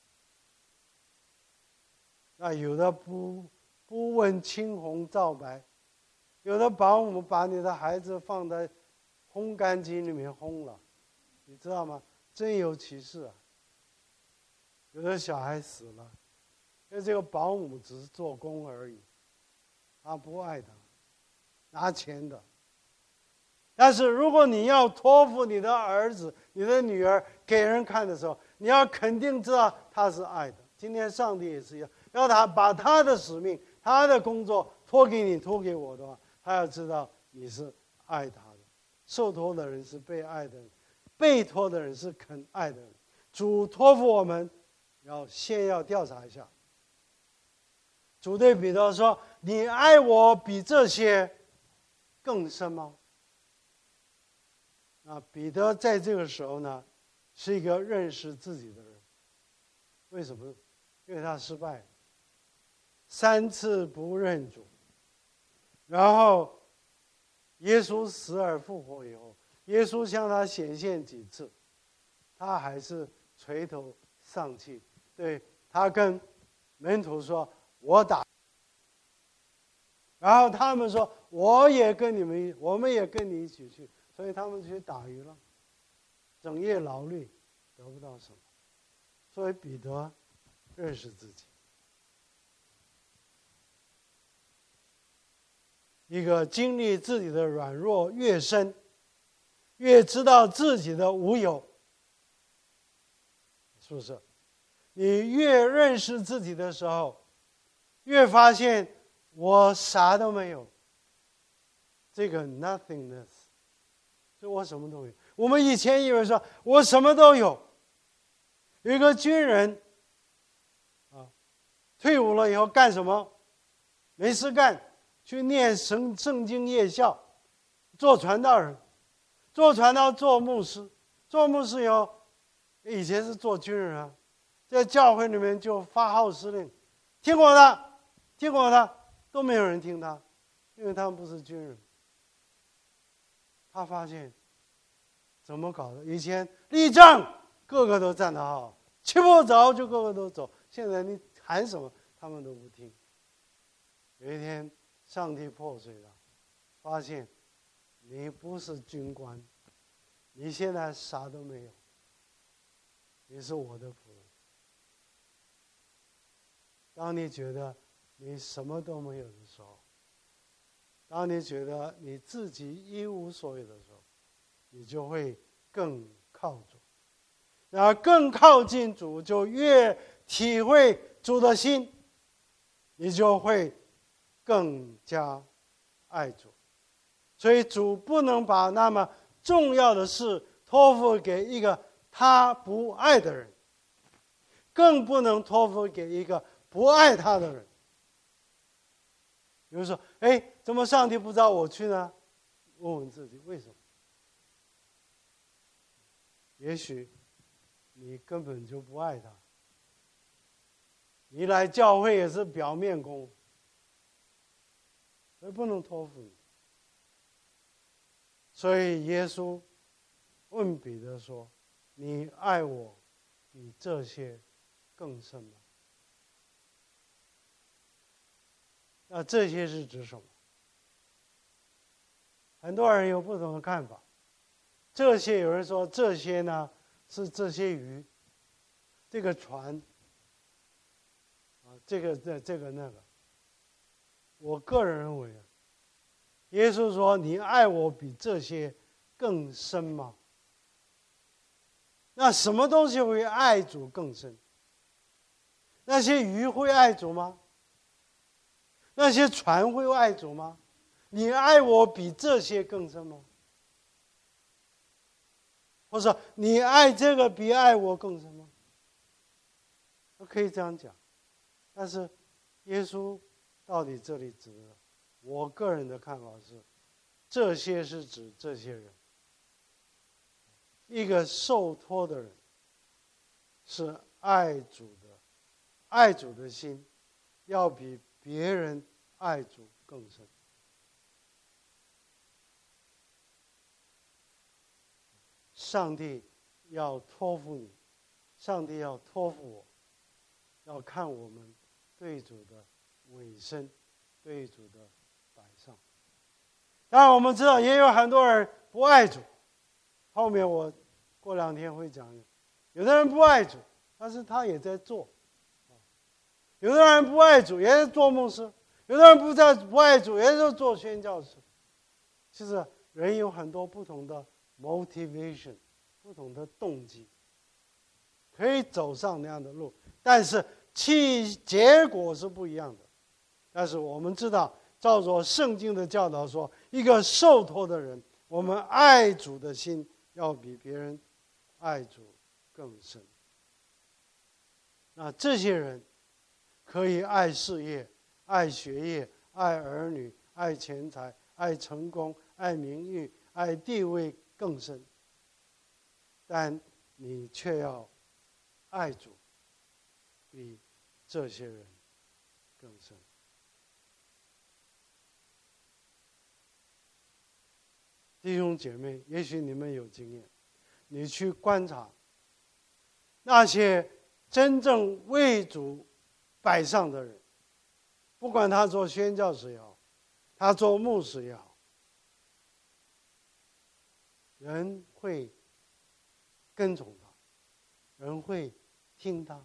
那有的不不问青红皂白，有的保姆把你的孩子放在烘干机里面烘了，你知道吗？真有其事啊！有的小孩死了，因为这个保姆只是做工而已，他不爱他，拿钱的。但是如果你要托付你的儿子、你的女儿给人看的时候，你要肯定知道他是爱的。今天上帝也是一样，要他把他的使命、他的工作托给你、托给我的话，他要知道你是爱他的。受托的人是被爱的人，被托的人是肯爱的人。主托付我们，要先要调查一下。主对彼得说：“你爱我比这些更深吗？”啊，彼得在这个时候呢，是一个认识自己的人。为什么？因为他失败，三次不认主，然后耶稣死而复活以后，耶稣向他显现几次，他还是垂头丧气。对，他跟门徒说：“我打。”然后他们说：“我也跟你们，我们也跟你一起去。”所以他们去打鱼了，整夜劳力，得不到什么。所以彼得认识自己，一个经历自己的软弱越深，越知道自己的无有，是不是？你越认识自己的时候，越发现我啥都没有。这个 nothingness。我什么都没有。我们以前以为说我什么都有。有一个军人啊，退伍了以后干什么？没事干，去念圣圣经夜校，做传道人，做传道做牧师，做牧师以后，以前是做军人啊，在教会里面就发号施令，听我的，听我的，都没有人听他，因为他们不是军人。他发现怎么搞的？以前立正，个个都站得好，起不着就个个都走。现在你喊什么，他们都不听。有一天，上帝破碎了，发现你不是军官，你现在啥都没有，你是我的仆人。当你觉得你什么都没有的时候，当你觉得你自己一无所有的时候，你就会更靠主，然后更靠近主，就越体会主的心，你就会更加爱主。所以主不能把那么重要的事托付给一个他不爱的人，更不能托付给一个不爱他的人。比如说，哎，怎么上帝不找我去呢？问问自己为什么？也许你根本就不爱他，你来教会也是表面功，所以不能托付你。所以耶稣问彼得说：“你爱我比这些更深吗？”那这些是指什么？很多人有不同的看法。这些有人说这些呢是这些鱼，这个船，啊，这个这这个那个。我个人认为啊，耶稣说：“你爱我比这些更深吗？”那什么东西会爱主更深？那些鱼会爱主吗？那些船会爱主吗？你爱我比这些更深吗？或者你爱这个比爱我更深吗？可以这样讲，但是耶稣到底这里指的，我个人的看法是，这些是指这些人。一个受托的人，是爱主的，爱主的心，要比别人爱主更深。上帝要托付你，上帝要托付我，要看我们对主的委身，对主的摆上。当然，我们知道也有很多人不爱主，后面我过两天会讲，有的人不爱主，但是他也在做；有的人不爱主，也在做牧师；有的人不在不爱主，也在做宣教士。其实人有很多不同的 motivation， 不同的动机，可以走上那样的路，但是其结果是不一样的。但是我们知道，照着圣经的教导说，一个受托的人，我们爱主的心要比别人爱主更深。那这些人可以爱事业、爱学业、爱儿女、爱钱财、爱成功、爱名誉、爱地位更深，但你却要爱主比这些人更深。弟兄姐妹，也许你们有经验，你去观察那些真正为主摆上的人，不管他做宣教士也好，他做牧师也好，人会跟从他，人会听他，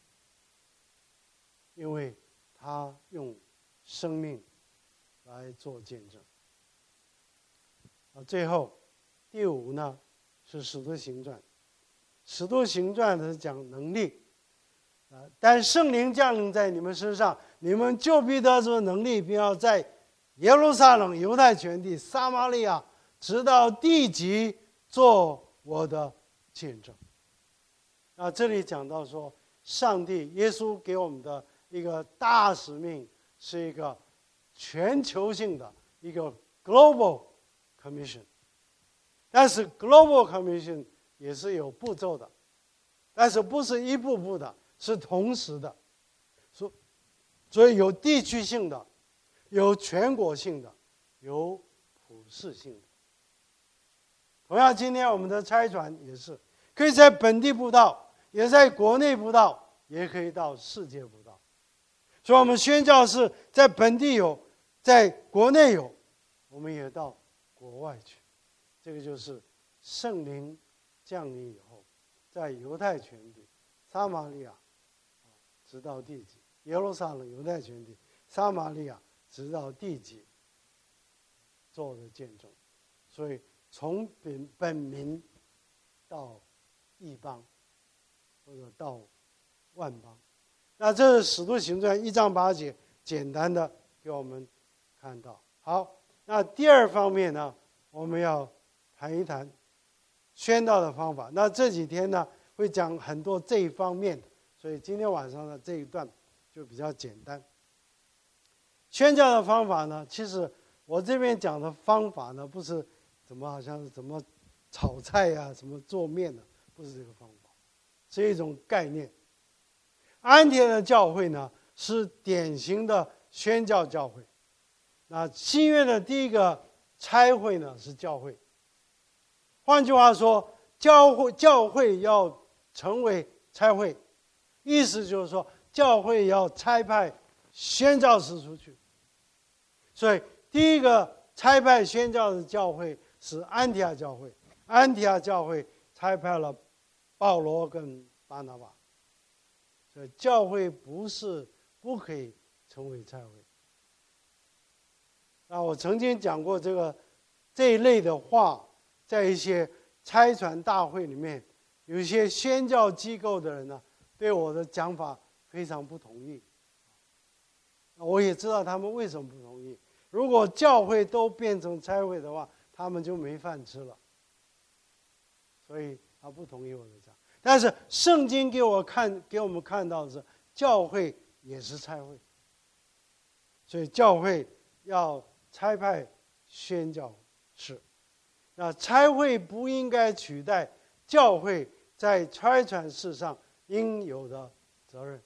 因为他用生命来做见证。啊，最后第五呢是使徒行传。使徒行传是讲能力，啊，但圣灵降临在你们身上，你们就必得着能力，并要在耶路撒冷、犹太全地、撒玛利亚，直到地极，做我的见证。啊，这里讲到说，上帝耶稣给我们的一个大使命，是一个全球性的一个 global commission， 但是 global commission 也是有步骤的，但是不是一步步的，是同时的，所所以有地区性的，有全国性的，有普世性的。同样，今天我们的差传也是可以在本地布道，也在国内布道，也可以到世界布道。所以我们宣教是在本地有，在国内有，我们也到国外去。这个就是圣灵降临以后，在犹太全地、撒玛利亚，直到地极；耶路撒冷、犹太全地、撒玛利亚，直到地极，做的见证。所以从本本民到异邦，或者到万邦。那这是使徒行传一章八节，简单的给我们看到。好，那第二方面呢，我们要谈一谈宣道的方法。那这几天呢，会讲很多这一方面的，所以今天晚上的这一段就比较简单。宣教的方法呢，其实我这边讲的方法呢，不是怎么好像是怎么炒菜呀、啊，什么做面的，不是这个方法，是一种概念。安提阿的教会呢，是典型的宣教教会。那新约的第一个差会呢，是教会。换句话说，教会教会要成为差会，意思就是说，教会要差派宣教士出去。所以，第一个差派宣教的教会是安提阿教会。安提阿教会差派了保罗跟巴拿巴。所以教会不是不可以成为差会。那我曾经讲过这个这一类的话，在一些差传大会里面，有一些宣教机构的人呢，对我的讲法非常不同意。我也知道他们为什么不同意。如果教会都变成差会的话，他们就没饭吃了。所以他不同意我的讲。但是圣经给我看，给我们看到的是，教会也是差会。 所以教会要差派宣教士。那差会不应该取代教会在差传事上应有的责任，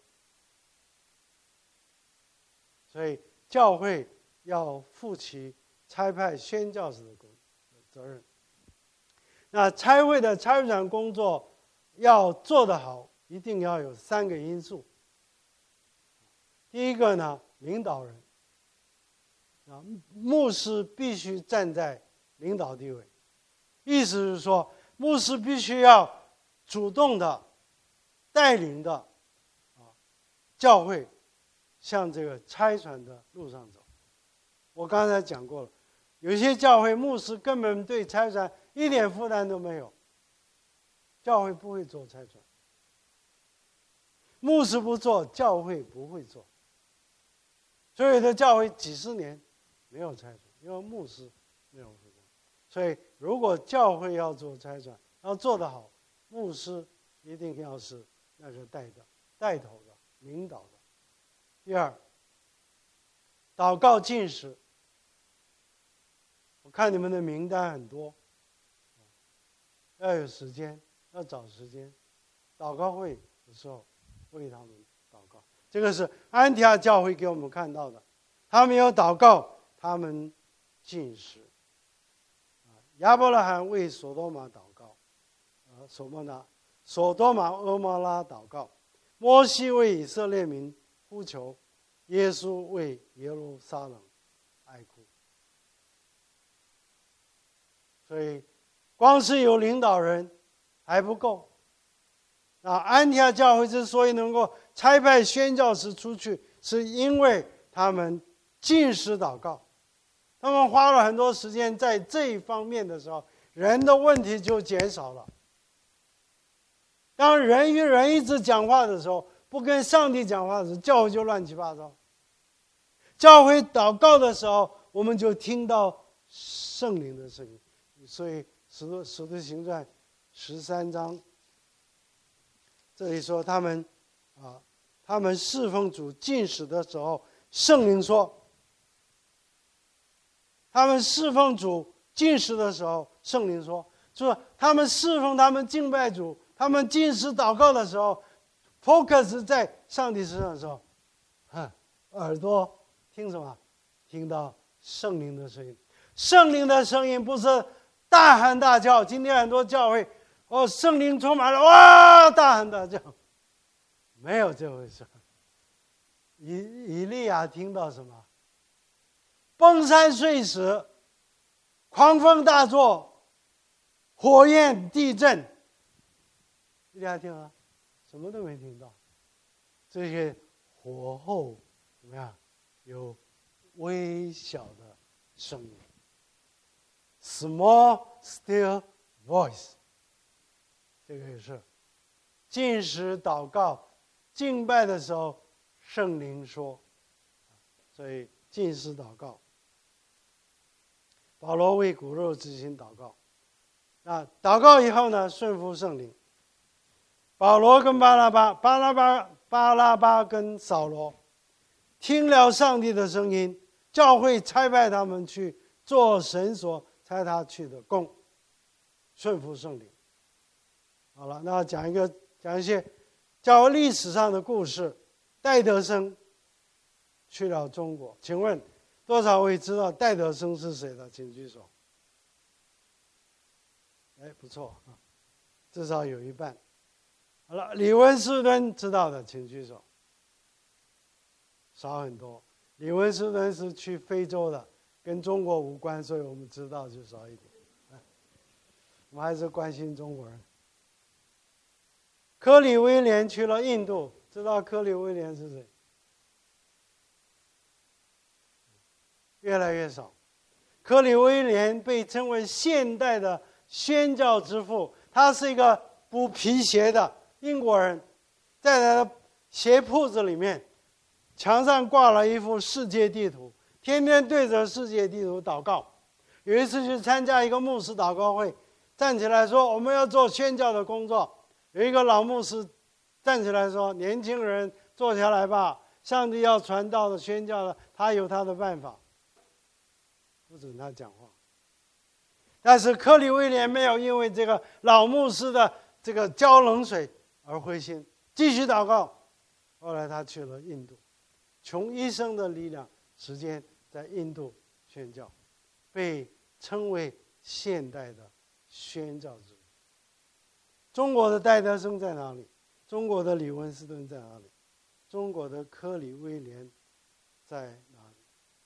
所以教会要负起差派宣教士的责任。那差会的差传工作要做得好，一定要有三个因素。第一个呢，领导人啊，牧师必须站在领导地位，意思是说，牧师必须要主动的带领的啊教会向这个差传的路上走。我刚才讲过了，有些教会牧师根本对差传一点负担都没有，教会不会做差传，牧师不做，教会不会做。所以的教会几十年没有差传，因为牧师没有负责。所以如果教会要做差传，要做得好，牧师一定要是那个带的、带头的、领导的。第二，祷告禁食。我看你们的名单很多，要有时间，要找时间，祷告会的时候为他们祷告。这个是安提阿教会给我们看到的，他们有祷告，他们禁食。亚伯拉罕为所多玛祷告，呃，所多玛、所多玛、俄摩拉祷告；摩西为以色列民呼求，耶稣为耶路撒冷哀哭。所以，光是有领导人还不够。那安提阿教会之所以能够差派宣教士出去，是因为他们禁食祷告，他们花了很多时间在这一方面的时候，人的问题就减少了。当人与人一直讲话的时候，不跟上帝讲话的时候，教会就乱七八糟。教会祷告的时候，我们就听到圣灵的声音。所以使徒使徒行传十三章这里说，他们啊，他们侍奉主禁食的时候，圣灵说，他们侍奉主禁食的时候，圣灵说，就是他们侍奉他们敬拜主，他们禁食祷告的时候 ，focus 在上帝身上的时候，哼，耳朵听什么？听到圣灵的声音。圣灵的声音不是大喊大叫，今天很多教会，哦，圣灵充满了，哇，大喊大叫，没有这回事。以以利亚听到什么？崩山碎石，狂风大作，火焰地震。以利亚听了，什么都没听到。这些火后怎么样？有微小的声音。Small still voice， 这个也是禁食祷告、敬拜的时候，圣灵说，所以禁食祷告。保罗为骨肉之心祷告，那祷告以后呢，顺服圣灵。保罗跟巴拉巴、巴拉巴、巴拉巴跟扫罗听了上帝的声音，教会差派他们去做神所差他去的工，顺服圣灵。好了，那讲一个讲一些教会历史上的故事。戴德生去了中国，请问多少位知道戴德生是谁的？请举手。哎，不错，至少有一半。好了，李文斯敦知道的，请举手。少很多。李文斯敦是去非洲的，跟中国无关，所以我们知道就少一点。我们还是关心中国人。科里威廉去了印度，知道科里威廉是谁？越来越少。科里威廉被称为现代的宣教之父，他是一个补皮鞋的英国人，在他的鞋铺子里面，墙上挂了一幅世界地图，天天对着世界地图祷告。有一次去参加一个牧师祷告会，站起来说我们要做宣教的工作。有一个老牧师站起来说，年轻人坐下来吧， 上帝要传道的、宣教的，他有他的办法，不准他讲话。但是柯里威廉没有因为这个老牧师的这个浇冷水而灰心，继续祷告。后来他去了印度，穷一生的力量、时间在印度宣教，被称为现代的宣教之人。中国的戴德生在哪里？中国的李文斯顿在哪里？中国的柯里威廉在哪里？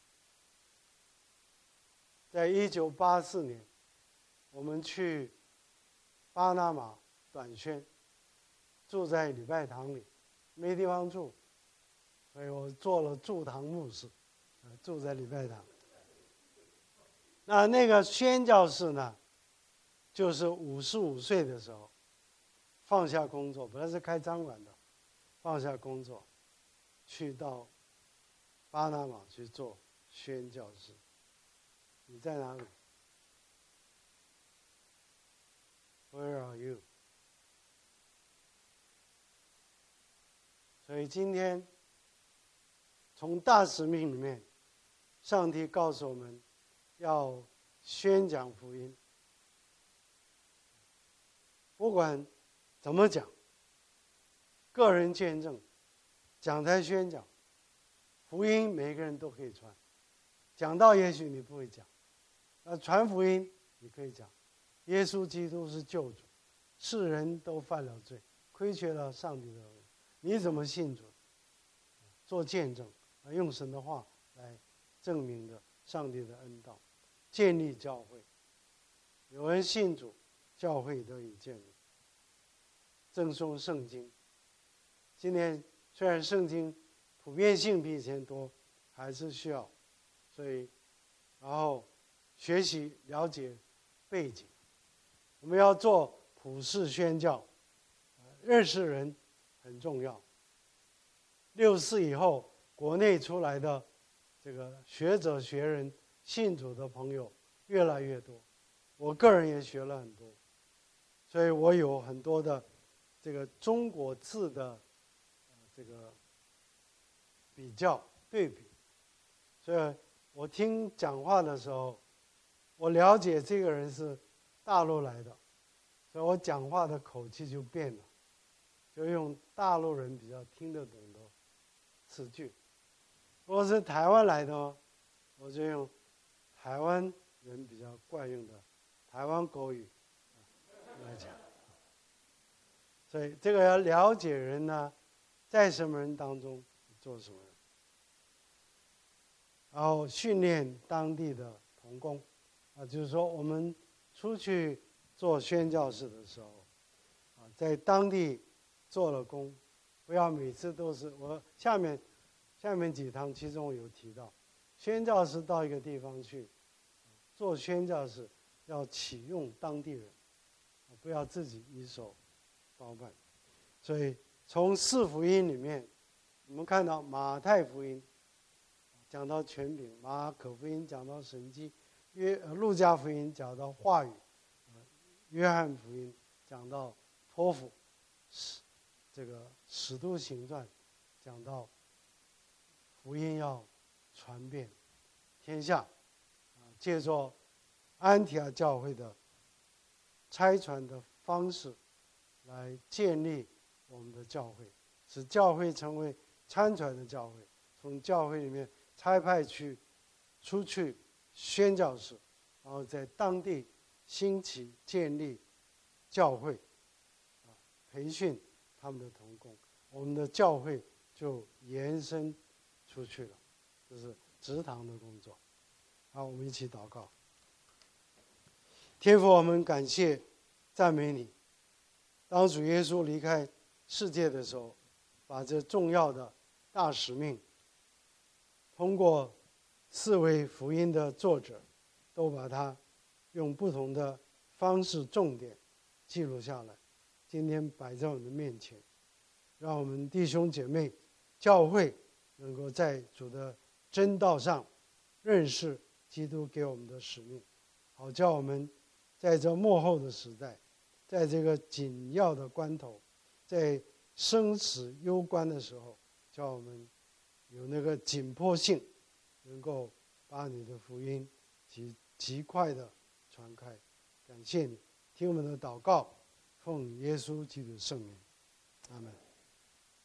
在一九八四年，我们去巴拿马短宣，住在礼拜堂里，没地方住，所以我做了驻堂牧师，住在礼拜堂。那那个宣教士呢，就是五十五岁的时候放下工作，本来是开餐馆的，放下工作，去到巴拿马去做宣教士。你在哪里 ？Where are you？ 所以今天从大使命里面，上帝告诉我们要宣讲福音。不管怎么讲，个人见证、讲台宣讲，福音每个人都可以传。讲道也许你不会讲，那传福音你可以讲。耶稣基督是救主，世人都犯了罪，亏缺了上帝的恩。你怎么信主？做见证，用神的话来证明的上帝的恩道，建立教会。有人信主，教会得以建立。赠送圣经。今天虽然圣经普遍性比以前多，还是需要，所以然后学习了解背景。我们要做普世宣教，认识人很重要。六四以后，国内出来的这个学者学人信主的朋友越来越多，我个人也学了很多，所以我有很多的这个中国字的呃这个比较对比，所以我听讲话的时候，我了解这个人是大陆来的，所以我讲话的口气就变了，就用大陆人比较听得懂的词句。如果是台湾来的，我就用台湾人比较惯用的台湾口语来讲。所以这个要了解人呢，在什么人当中做什么人，然后训练当地的同工啊，就是说我们出去做宣教士的时候啊，在当地做了工，不要每次都是我下面下面几堂其中有提到，宣教士到一个地方去做宣教士，要启用当地人，不要自己一手包办。所以从四福音里面，我们看到马太福音讲到权柄，马可福音讲到神迹，约路加福音讲到话语，约翰福音讲到托付，这个使徒行传讲到福音要传遍天下，借着安提阿教会的差传的方式来建立我们的教会，使教会成为参传的教会，从教会里面差派去出去宣教士，然后在当地兴起建立教会，啊，培训他们的同工，我们的教会就延伸出去了，这是职堂的工作。好，我们一起祷告。天父，我们感谢赞美你，当主耶稣离开世界的时候，把这重要的大使命通过四位福音的作者都把它用不同的方式重点记录下来，今天摆在我们的面前，让我们弟兄姐妹教会能够在主的真道上认识基督给我们的使命，好叫我们在这末后的时代，在这个紧要的关头，在生死攸关的时候，叫我们有那个紧迫性，能够把你的福音极极快的传开。感谢你，听我们的祷告，奉耶稣基督的圣名，阿门。